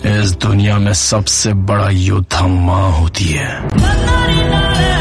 इस दुनिया में सबसे बड़ा योद्धा माँ होती है।